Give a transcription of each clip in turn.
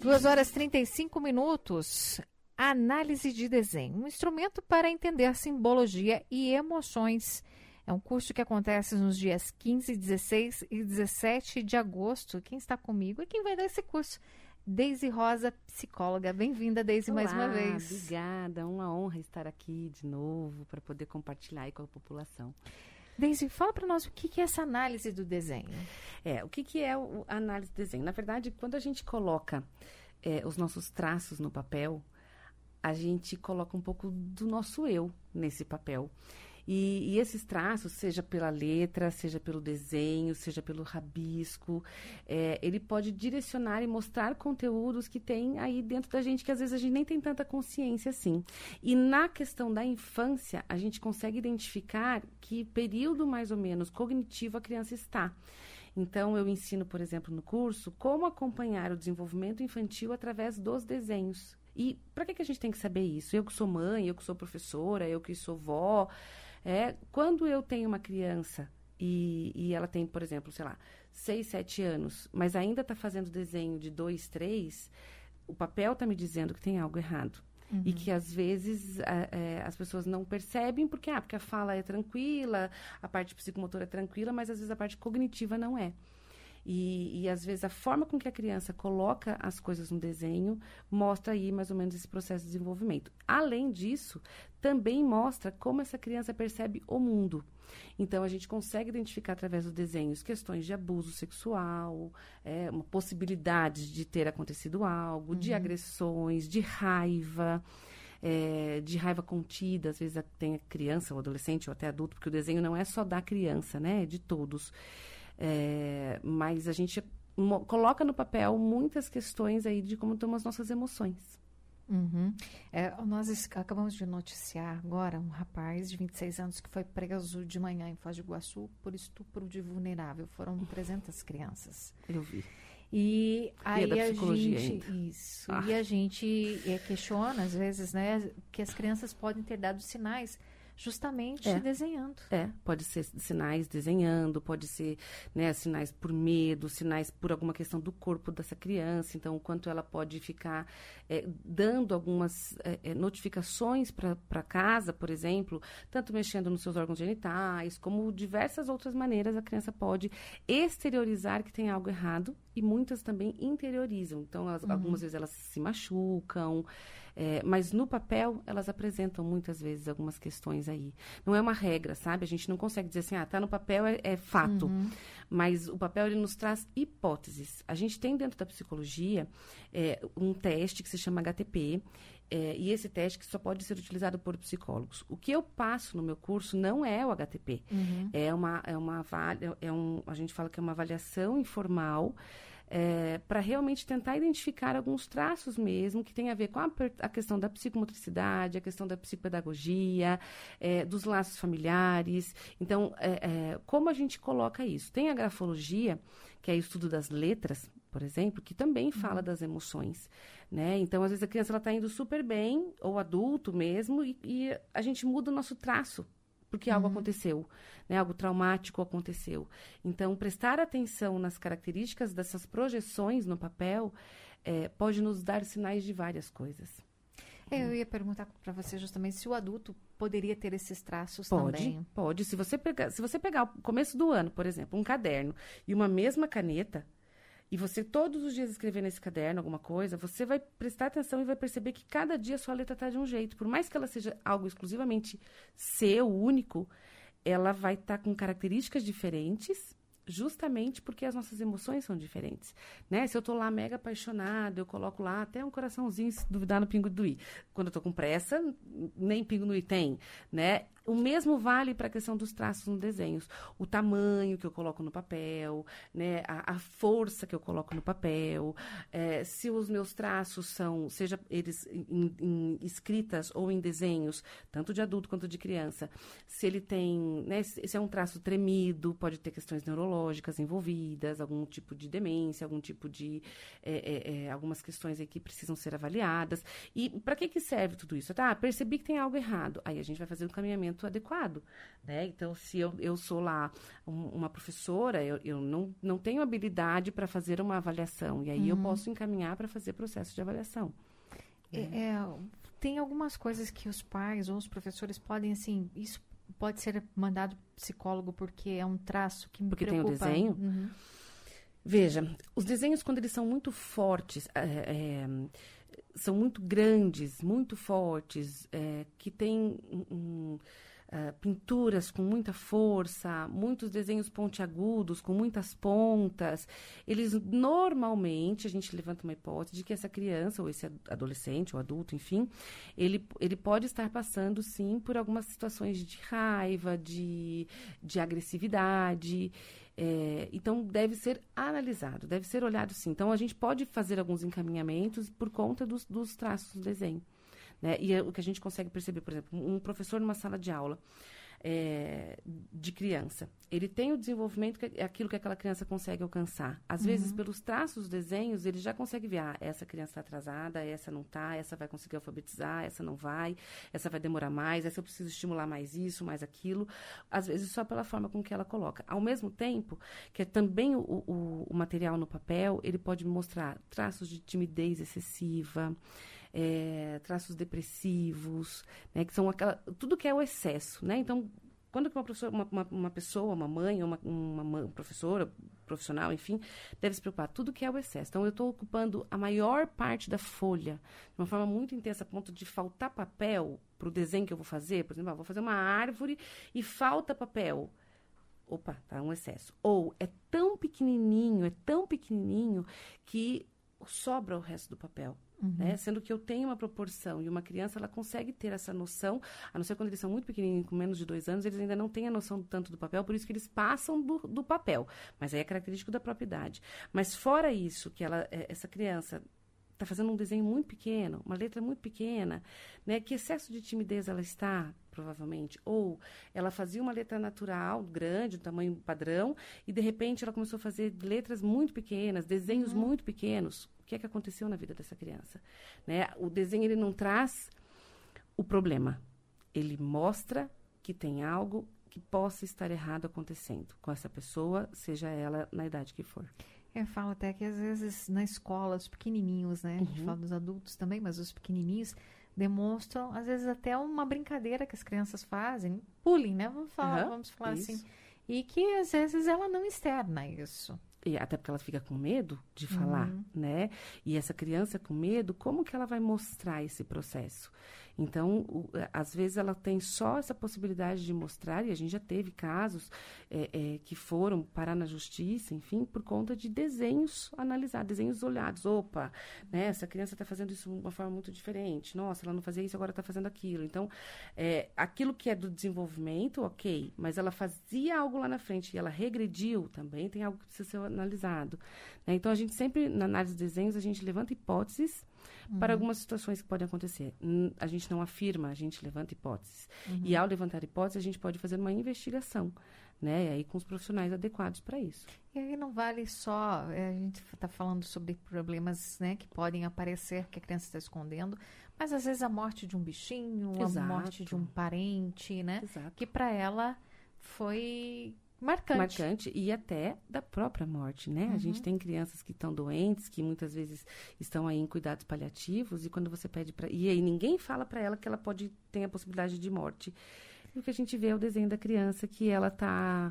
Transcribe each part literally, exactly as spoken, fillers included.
duas horas e trinta e cinco minutos. Análise de desenho, um instrumento para entender simbologia e emoções. É um curso que acontece nos dias quinze, dezesseis e dezessete de agosto. Quem está comigo e quem vai dar esse curso? Deise Rosa, psicóloga. Bem-vinda, Deise, mais uma vez. Obrigada, uma honra estar aqui de novo para poder compartilhar aí com a população. Deise, fala para nós o que, que é essa análise do desenho. É, o que, que é o, a análise do desenho? Na verdade, quando a gente coloca é, os nossos traços no papel, a gente coloca um pouco do nosso eu nesse papel. E, e esses traços, seja pela letra, seja pelo desenho, seja pelo rabisco, é, ele pode direcionar e mostrar conteúdos que tem aí dentro da gente, que às vezes a gente nem tem tanta consciência assim. E na questão da infância, a gente consegue identificar que período mais ou menos cognitivo a criança está. Então, eu ensino, por exemplo, no curso, como acompanhar o desenvolvimento infantil através dos desenhos. E para que, que a gente tem que saber isso? Eu que sou mãe, eu que sou professora, eu que sou vó. É, quando eu tenho uma criança e, e ela tem, por exemplo, sei lá, seis, sete anos, mas ainda está fazendo desenho de dois, três, o papel está me dizendo que tem algo errado. Uhum. E que, às vezes, a, é, as pessoas não percebem porque, ah, porque a fala é tranquila, a parte psicomotora é tranquila, mas, às vezes, a parte cognitiva não é. E, e, às vezes, a forma com que a criança coloca as coisas no desenho mostra aí, mais ou menos, esse processo de desenvolvimento. Além disso, também mostra como essa criança percebe o mundo. Então, a gente consegue identificar, através dos desenhos, questões de abuso sexual, é, uma possibilidade de ter acontecido algo, uhum. de agressões, de raiva... É, de raiva contida, às vezes tem a criança, ou adolescente, ou até adulto, porque o desenho não é só da criança, né? É de todos. É, mas a gente mo- coloca no papel muitas questões aí de como estão as nossas emoções. Uhum. É, nós es- acabamos de noticiar agora um rapaz de vinte e seis anos que foi preso de manhã em Foz do Iguaçu por estupro de vulnerável. Foram trezentas crianças. Eu vi. E aí e é da a psicologia gente, ainda. isso, Ah. e a gente é, questiona às vezes, né, que as crianças podem ter dado sinais justamente É. desenhando. É, pode ser sinais desenhando, pode ser, né, sinais por medo, sinais por alguma questão do corpo dessa criança. Então, o quanto ela pode ficar é, dando algumas é, é, notificações para casa, por exemplo, tanto mexendo nos seus órgãos genitais, como diversas outras maneiras a criança pode exteriorizar que tem algo errado, e muitas também interiorizam. Então, elas, uhum. algumas vezes elas se machucam, é, mas no papel elas apresentam muitas vezes algumas questões aí. Não é uma regra, sabe? A gente não consegue dizer assim, ah, tá no papel, é, é fato. Uhum. Mas o papel, ele nos traz hipóteses. A gente tem dentro da psicologia é, um teste que se chama H T P, é, e esse teste que só pode ser utilizado por psicólogos. O que eu passo no meu curso não é o H T P. Uhum. É uma, é uma, é um, a gente fala que é uma avaliação informal, É, para realmente tentar identificar alguns traços mesmo que tem a ver com a, a questão da psicomotricidade, a questão da psicopedagogia, é, dos laços familiares. Então, é, é, como a gente coloca isso? Tem a grafologia, que é o estudo das letras, por exemplo, que também fala uhum. das emoções, né? Então, às vezes a criança está indo super bem, ou adulto mesmo, e, e a gente muda o nosso traço, porque algo uhum. aconteceu, né? Algo traumático aconteceu. Então, prestar atenção nas características dessas projeções no papel é, pode nos dar sinais de várias coisas. É, eu ia perguntar para você justamente se o adulto poderia ter esses traços pode, também. Pode, pode. Se você pegar, se você pegar o começo do ano, por exemplo, um caderno e uma mesma caneta, e você todos os dias escrever nesse caderno alguma coisa, você vai prestar atenção e vai perceber que cada dia a sua letra está de um jeito. Por mais que ela seja algo exclusivamente seu, único, ela vai estar tá com características diferentes, justamente porque as nossas emoções são diferentes, né? Se eu tô lá mega apaixonada, eu coloco lá até um coraçãozinho, se duvidar, no pingo do i. Quando eu tô com pressa, nem pingo no i tem, né? O mesmo vale para a questão dos traços nos desenhos. O tamanho que eu coloco no papel, né? a, a força que eu coloco no papel, é, se os meus traços são, seja eles em, em escritas ou em desenhos, tanto de adulto quanto de criança, se ele tem, né? se é um traço tremido, pode ter questões neurológicas envolvidas, algum tipo de demência, algum tipo de, é, é, é, algumas questões aí que precisam ser avaliadas. E para que que serve tudo isso? Tá, percebi que tem algo errado. Aí a gente vai fazer um caminhamento encaminhamento adequado, né? Então, se eu, eu sou lá um, uma professora, eu, eu não, não tenho habilidade para fazer uma avaliação, e aí uhum. eu posso encaminhar para fazer processo de avaliação. É, é, tem algumas coisas que os pais ou os professores podem, assim, isso pode ser mandado para psicólogo porque é um traço que me porque preocupa. Porque tem o desenho? Uhum. Veja, os desenhos, quando eles são muito fortes, é, é, são muito grandes, muito fortes, é, que tem um, uh, pinturas com muita força, muitos desenhos pontiagudos, com muitas pontas, eles normalmente, a gente levanta uma hipótese de que essa criança, ou esse adolescente, ou adulto, enfim, ele, ele pode estar passando, sim, por algumas situações de raiva, de, de agressividade. É, então, deve ser analisado, deve ser olhado, sim. Então, a gente pode fazer alguns encaminhamentos por conta dos, dos traços do desenho, né? E é o que a gente consegue perceber, por exemplo, um professor numa sala de aula é, de criança, ele tem o desenvolvimento, que é aquilo que aquela criança consegue alcançar. Às uhum. vezes, pelos traços dos desenhos, ele já consegue ver, ah, essa criança está atrasada, essa não está, essa vai conseguir alfabetizar, essa não vai, essa vai demorar mais, essa eu preciso estimular mais isso, mais aquilo. Às vezes, só pela forma com que ela coloca. Ao mesmo tempo, que é também o, o, o material no papel, ele pode mostrar traços de timidez excessiva, É, traços depressivos, né, que são aquela, tudo que é o excesso, né? Então, quando uma, uma, uma, uma pessoa, uma mãe, uma, uma, uma professora, profissional, enfim, deve se preocupar, tudo que é o excesso. Então, eu estou ocupando a maior parte da folha de uma forma muito intensa, a ponto de faltar papel para o desenho que eu vou fazer. Por exemplo, eu vou fazer uma árvore e falta papel. Opa, tá um excesso. Ou é tão pequenininho, é tão pequenininho que sobra o resto do papel. Uhum. Né? Sendo que eu tenho uma proporção e uma criança, ela consegue ter essa noção, a não ser quando eles são muito pequenininhos, com menos de dois anos, eles ainda não têm a noção tanto do papel, por isso que eles passam do, do papel. Mas aí é característico da própria idade. Mas fora isso, que ela, essa criança está fazendo um desenho muito pequeno, uma letra muito pequena, né? Que excesso de timidez ela está, provavelmente, ou ela fazia uma letra natural, grande, do tamanho padrão, e de repente ela começou a fazer letras muito pequenas, desenhos uhum. muito pequenos. O que é que aconteceu na vida dessa criança? Né? O desenho, ele não traz o problema. Ele mostra que tem algo que possa estar errado acontecendo com essa pessoa, seja ela na idade que for. Eu falo até que, às vezes, na escola, os pequenininhos, né? Uhum. A gente fala dos adultos também, mas os pequenininhos demonstram, às vezes, até uma brincadeira que as crianças fazem. Bullying, né? Vamos falar, uhum. vamos falar assim. E que, às vezes, ela não externa isso. E até porque ela fica com medo de falar, uhum. né? E essa criança com medo, como que ela vai mostrar esse processo? Então, o, às vezes, ela tem só essa possibilidade de mostrar, e a gente já teve casos é, é, que foram parar na justiça, enfim, por conta de desenhos analisados, desenhos olhados. Opa, né, essa criança está fazendo isso de uma forma muito diferente. Nossa, ela não fazia isso, agora está fazendo aquilo. Então, é, aquilo que é do desenvolvimento, ok, mas ela fazia algo lá na frente e ela regrediu, também tem algo que precisa ser analisado. Né? Então, a gente sempre, na análise de desenhos, a gente levanta hipóteses uhum. para algumas situações que podem acontecer. A gente não afirma, a gente levanta hipóteses. Uhum. E ao levantar hipóteses, a gente pode fazer uma investigação, né? E aí com os profissionais adequados para isso. E aí não vale só, é, a gente está falando sobre problemas, né, que podem aparecer, que a criança está escondendo, mas às vezes a morte de um bichinho, Exato. a morte de um parente, né? Exato. Que para ela foi... Marcante. Marcante e até da própria morte, né? Uhum. A gente tem crianças que estão doentes, que muitas vezes estão aí em cuidados paliativos, e quando você pede para... E aí ninguém fala para ela que ela pode ter a possibilidade de morte. E o que a gente vê é o desenho da criança, que ela tá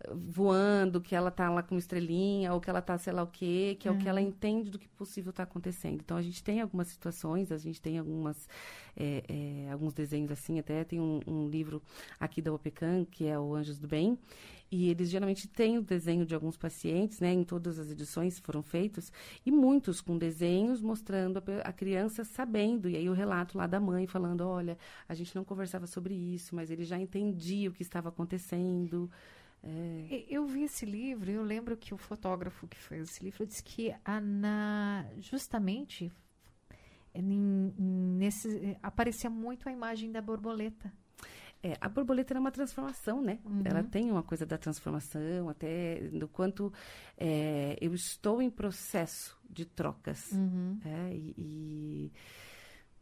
voando, que ela tá lá com uma estrelinha, ou que ela tá sei lá o quê, que é uhum. o que ela entende do que possível está acontecendo. Então, a gente tem algumas situações, a gente tem algumas, é, é, alguns desenhos assim, até tem um, um livro aqui da OPECAM, que é o Anjos do Bem, e eles geralmente têm o desenho de alguns pacientes, né? Em todas as edições foram feitos, e muitos com desenhos mostrando a, a criança sabendo, e aí o relato lá da mãe falando, olha, a gente não conversava sobre isso, mas ele já entendia o que estava acontecendo. É... Eu vi esse livro e eu lembro que o fotógrafo que fez esse livro disse que a, na, justamente em, nesse, aparecia muito a imagem da borboleta. É, a borboleta é uma transformação, né? Uhum. Ela tem uma coisa da transformação, até do quanto é, eu estou em processo de trocas. Uhum. É, e, e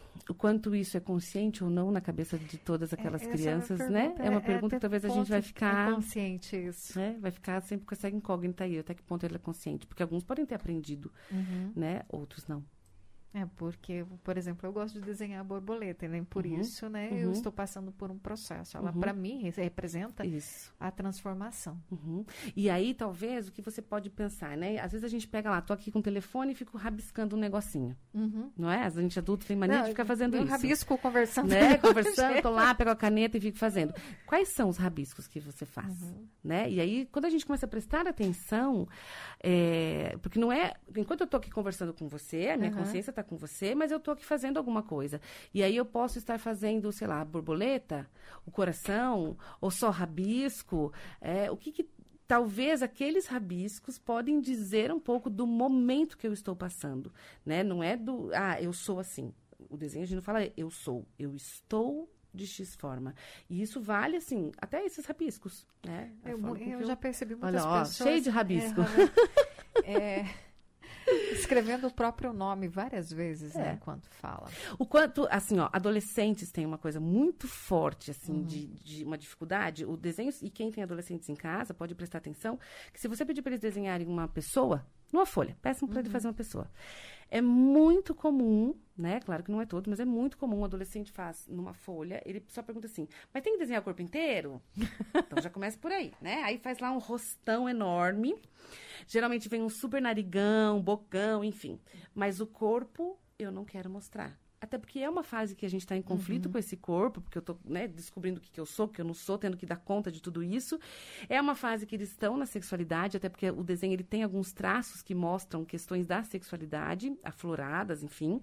o quanto isso é consciente ou não na cabeça de todas aquelas é, crianças, é né? pergunta, É uma é, pergunta é que talvez a gente vai ficar... É consciente isso. Né? Vai ficar sempre com essa incógnita aí, até que ponto ele é consciente. Porque alguns podem ter aprendido, uhum. né? Outros não. É, porque, por exemplo, eu gosto de desenhar borboleta, e nem por Uhum. isso, né, Uhum. eu estou passando por um processo. Ela, Uhum. para mim, representa isso. a transformação. Uhum. E aí, talvez, o que você pode pensar, né? Às vezes a gente pega lá, tô aqui com o telefone e fico rabiscando um negocinho. Uhum. Não é? A gente adulto tem mania Não, de ficar fazendo eu isso. Eu rabisco conversando. Né? Conversando, tô lá, pego a caneta e fico fazendo. Quais são os rabiscos que você faz? Uhum. Né? E aí, quando a gente começa a prestar atenção, é... porque não é... Enquanto eu tô aqui conversando com você, a minha uhum. consciência tá com você, mas eu tô aqui fazendo alguma coisa. E aí eu posso estar fazendo, sei lá, a borboleta, o coração, ou só rabisco. É... O que que... Talvez aqueles rabiscos podem dizer um pouco do momento que eu estou passando, né? Não é do... Ah, eu sou assim. O desenho a gente não fala eu sou. Eu estou... de X forma. E isso vale, assim, até esses rabiscos, né? Eu, eu, eu já percebi muitas Olha, ó, pessoas... cheio de rabisco. É, é, escrevendo o próprio nome várias vezes, é. né, enquanto fala. O quanto, assim, ó, adolescentes têm uma coisa muito forte, assim, uhum. de, de uma dificuldade. O desenho, e quem tem adolescentes em casa pode prestar atenção, que se você pedir para eles desenharem uma pessoa, numa folha, peçam para uhum. ele fazer uma pessoa. É muito comum, né? Claro que não é todo, mas é muito comum. Um adolescente faz numa folha, ele só pergunta assim, mas tem que desenhar o corpo inteiro? Então já começa por aí, né? Aí faz lá um rostão enorme. Geralmente vem um super narigão, bocão, enfim. Mas o corpo eu não quero mostrar. Até porque é uma fase que a gente está em conflito uhum. com esse corpo, porque eu estou, né, descobrindo o que, que eu sou, o que eu não sou, tendo que dar conta de tudo isso. É uma fase que eles estão na sexualidade, até porque o desenho ele tem alguns traços que mostram questões da sexualidade, afloradas, enfim.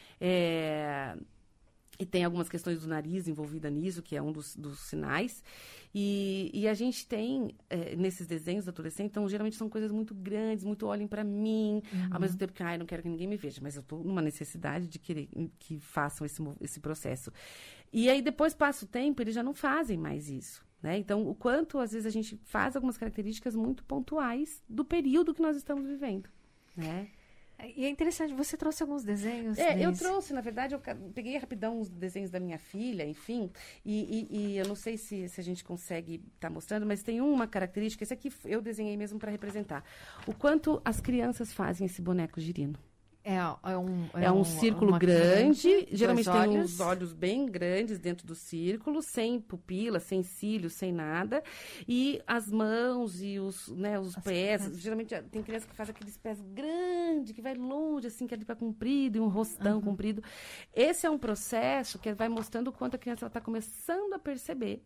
É... E tem algumas questões do nariz envolvida nisso, que é um dos, dos sinais. E, e a gente tem, é, nesses desenhos do adolescente, então, geralmente são coisas muito grandes, muito olhem para mim, uhum. ao mesmo tempo que, ai, não quero que ninguém me veja, mas eu estou numa necessidade de querer que façam esse, esse processo. E aí, depois passa o tempo, eles já não fazem mais isso, né? Então, o quanto, às vezes, a gente faz algumas características muito pontuais do período que nós estamos vivendo, né? E é interessante, você trouxe alguns desenhos. É, desse... eu trouxe, na verdade, eu peguei rapidão os desenhos da minha filha, enfim, e, e, e eu não sei se, se a gente consegue estar tá mostrando, mas tem uma característica, esse aqui eu desenhei mesmo para representar. O quanto as crianças fazem esse boneco girino. É, é um, é é um, um círculo grande, grande geralmente tem olhos. uns olhos bem grandes dentro do círculo, sem pupila, sem cílios, sem nada. E as mãos e os, né, os pés, pés, geralmente tem criança que faz aqueles pés grandes, que vai longe, assim, que é de pé comprido, e um rostão uhum. comprido. Esse é um processo que vai mostrando o quanto a criança está começando a perceber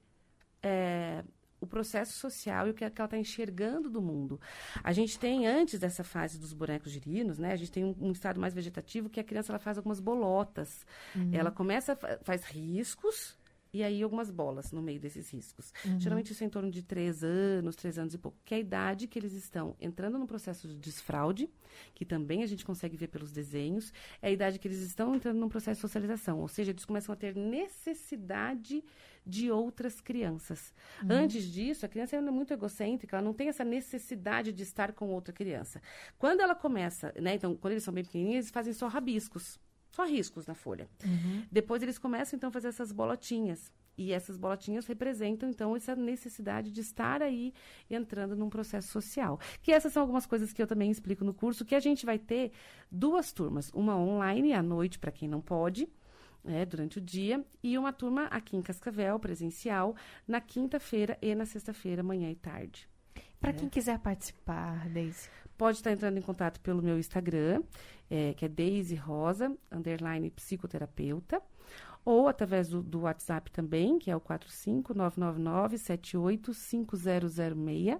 é, o processo social e o que ela está enxergando do mundo. A gente tem, antes dessa fase dos bonecos girinos, né? A gente tem um, um estado mais vegetativo que a criança ela faz algumas bolotas. Uhum. Ela começa, faz riscos e aí algumas bolas no meio desses riscos. Uhum. Geralmente isso é em torno de três anos, três anos e pouco, que é a idade que eles estão entrando no processo de desfraude, que também a gente consegue ver pelos desenhos, é a idade que eles estão entrando no processo de socialização, ou seja, eles começam a ter necessidade de outras crianças. Uhum. Antes disso, a criança é muito egocêntrica, ela não tem essa necessidade de estar com outra criança. Quando ela começa, né, então, quando eles são bem pequenininhos, eles fazem só rabiscos, só riscos na folha. Uhum. Depois eles começam, então, a fazer essas bolotinhas. E essas bolotinhas representam, então, essa necessidade de estar aí entrando num processo social. Que essas são algumas coisas que eu também explico no curso, que a gente vai ter duas turmas. Uma online, à noite, para quem não pode, É, durante o dia, e uma turma aqui em Cascavel, presencial, na quinta-feira e na sexta-feira, manhã e tarde. Para é. quem quiser participar, Deise? Pode estar entrando em contato pelo meu Instagram, é, que é Deise Rosa, underline psicoterapeuta, ou através do, do WhatsApp também, que é o quatro cinco nove nove nove sete oito cinco zero zero seis.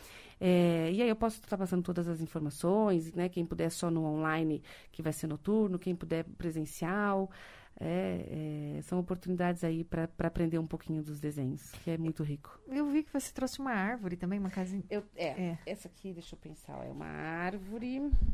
É, e aí eu posso estar passando todas as informações, né? Quem puder só no online, que vai ser noturno, quem puder presencial. É, é, são oportunidades aí para aprender um pouquinho dos desenhos, que é muito rico. Eu vi que você trouxe uma árvore também, uma casinha. Eu, é, é, essa aqui, deixa eu pensar, é uma árvore.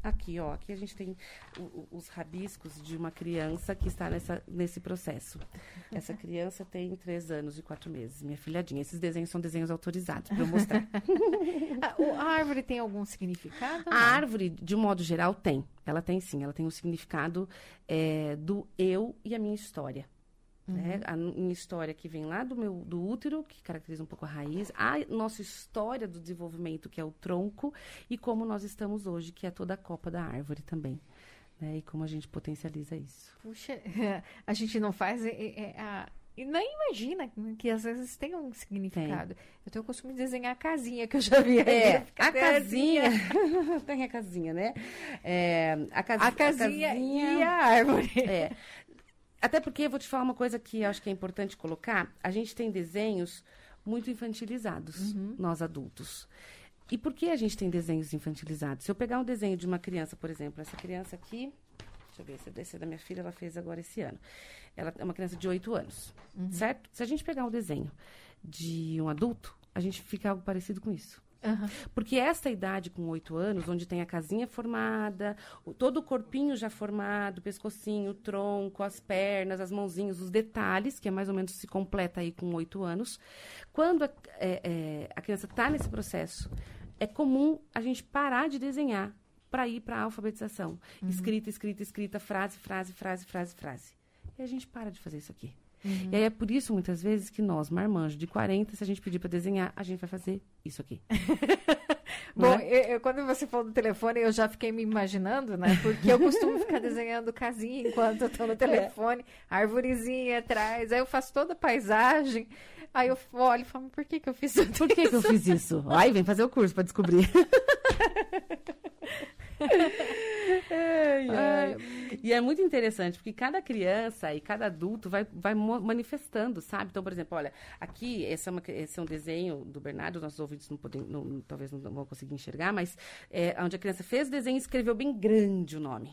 Aqui, ó, aqui a gente tem o, o, os rabiscos de uma criança que está nessa, nesse processo. Essa criança tem três anos e quatro meses, minha filhadinha. Esses desenhos são desenhos autorizados para eu mostrar. a, o- a árvore tem algum significado? A árvore, de um modo geral, tem. Ela tem sim, ela tem um significado é, do eu e a minha história. Né? A minha história que vem lá do meu do útero, que caracteriza um pouco a raiz, a nossa história do desenvolvimento, que é o tronco, e como nós estamos hoje, que é toda a copa da árvore também. Né? E como a gente potencializa isso. Puxa, a gente não faz... É, é, a- e nem imagina que às vezes tem um significado. Eu tenho o costume de desenhar a casinha que eu já vi. É, Fica a até casinha. Tem a casinha, né? É, a, casi- A casinha, a casinha e a árvore. É. Até porque eu vou te falar uma coisa que eu acho que é importante colocar. A gente tem desenhos muito infantilizados, nós adultos. E por que a gente tem desenhos infantilizados? Se eu pegar um desenho de uma criança, por exemplo, essa criança aqui, deixa eu ver, esse esse é da minha filha, ela fez agora esse ano. Ela é uma criança de oito anos, certo? Se a gente pegar um desenho de um adulto, a gente fica algo parecido com isso. Aham. Porque essa idade, com oito anos, onde tem a casinha formada, o- todo o corpinho já formado, o pescocinho, o tronco, as pernas, as mãozinhas, os detalhes, que é mais ou menos se completa aí com oito anos. Quando a, é, é, a criança está nesse processo, é comum a gente parar de desenhar para ir para a alfabetização. Escrita, escrita, escrita, frase, frase, frase, frase, frase. E a gente para de fazer isso aqui. E aí é por isso, muitas vezes, que nós, marmanjos de quarenta, se a gente pedir para desenhar, a gente vai fazer isso aqui. Não Bom, é? eu- eu- quando você falou do telefone, eu já fiquei me imaginando, né? Porque eu costumo ficar desenhando casinha enquanto eu tô no telefone, arvorezinha atrás, aí eu faço toda a paisagem, aí eu olho e falo, por que que eu fiz tudo Por que, que eu fiz isso? Ai, vem fazer o curso para descobrir. Ai, ai. E é muito interessante, porque cada criança e cada adulto vai, vai mo- manifestando, sabe? Então, por exemplo, olha, aqui, esse é, uma- esse é um desenho do Bernardo, nossos ouvintes não podem, não- talvez não vão conseguir enxergar, mas é onde a criança fez o desenho e escreveu bem grande o nome.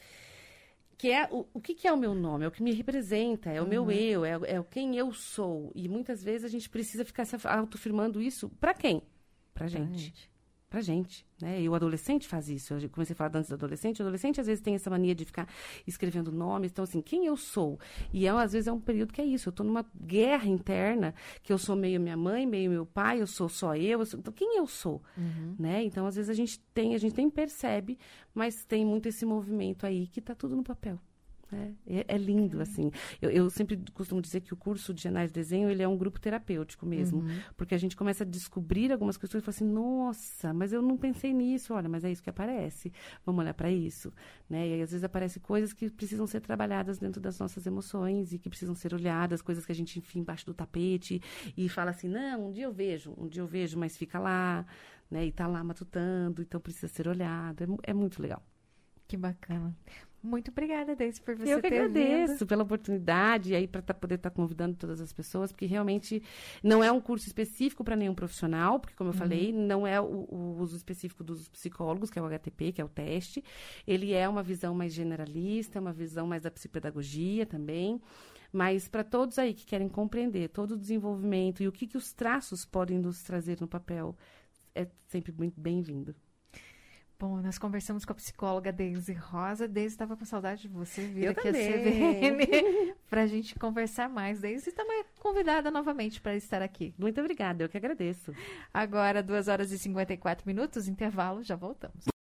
Que é o, o que, que é o meu nome? É o que me representa, é o meu eu, é, o- é o quem eu sou. E muitas vezes a gente precisa ficar se autoafirmando isso para quem? Pra gente. Pra gente, né? E o adolescente faz isso. Eu comecei a falar antes do adolescente. O adolescente, às vezes, tem essa mania de ficar escrevendo nomes. Então, assim, quem eu sou? E, é, às vezes, é um período que é isso. Eu tô numa guerra interna, que eu sou meio minha mãe, meio meu pai, eu sou só eu. eu sou... Então, quem eu sou? Né? Então, às vezes, a gente tem, a gente nem percebe, mas tem muito esse movimento aí que tá tudo no papel. Né? É, é lindo, assim. Eu, eu sempre costumo dizer que o curso de análise de desenho, ele é um grupo terapêutico mesmo. Porque a gente começa a descobrir algumas questões e fala assim, nossa, mas eu não pensei nisso. Olha, mas é isso que aparece. Vamos olhar para isso. Né? E aí, às vezes, aparecem coisas que precisam ser trabalhadas dentro das nossas emoções e que precisam ser olhadas, coisas que a gente enfia embaixo do tapete e fala assim, não, um dia eu vejo, um dia eu vejo, mas fica lá, né? E tá lá matutando, então precisa ser olhado. É, mu- é muito legal. Que bacana. Muito obrigada, Deise, por você Eu que ter agradeço vindo. pela oportunidade e aí para poder estar convidando todas as pessoas, porque realmente não é um curso específico para nenhum profissional, porque como eu falei, não é o, o uso específico dos psicólogos, que é o H T P, que é o teste. Ele é uma visão mais generalista, uma visão mais da psicopedagogia também, mas para todos aí que querem compreender todo o desenvolvimento e o que, que os traços podem nos trazer no papel, é sempre muito bem-vindo. Bom, nós conversamos com a psicóloga Deise Rosa. Deise estava com saudade de você vir Eu aqui também. a C V N para a gente conversar mais. Deise também convidada novamente para estar aqui. Muito obrigada, eu que agradeço. Agora, duas horas e cinquenta e quatro minutos, intervalo, já voltamos.